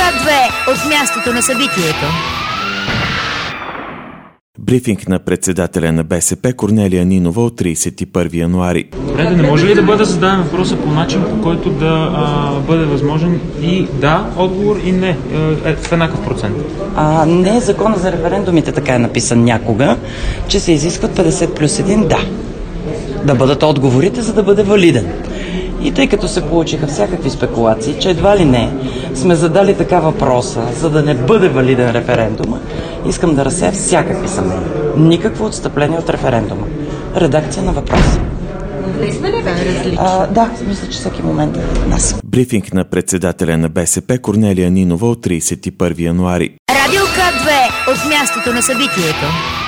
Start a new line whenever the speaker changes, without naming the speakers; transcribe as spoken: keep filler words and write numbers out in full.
К две от мястото на събитието.
Брифинг на председателя на БСП Корнелия Нинова от тридесет и първи януари.
Добре, да не може ли да бъде зададен въпроса по начин, по който да а, бъде възможен и да отговор, и не е, в еднакъв процент?
А, не, закона за референдумите така е написан някога, че се изискват петдесет плюс един да. Да бъдат отговорите, за да бъде валиден. И тъй като се получиха всякакви спекулации, че едва ли не сме задали така въпроса, за да не бъде валиден референдума, искам да разсея всякакви съмнения. Никакво отстъпление от референдума. Редакция на въпроса. А, да, мисля, че всеки момент е нас.
Брифинг на председателя на БСП Корнелия Нинова от тридесет и първи януари.
Радио К две от мястото на събитието.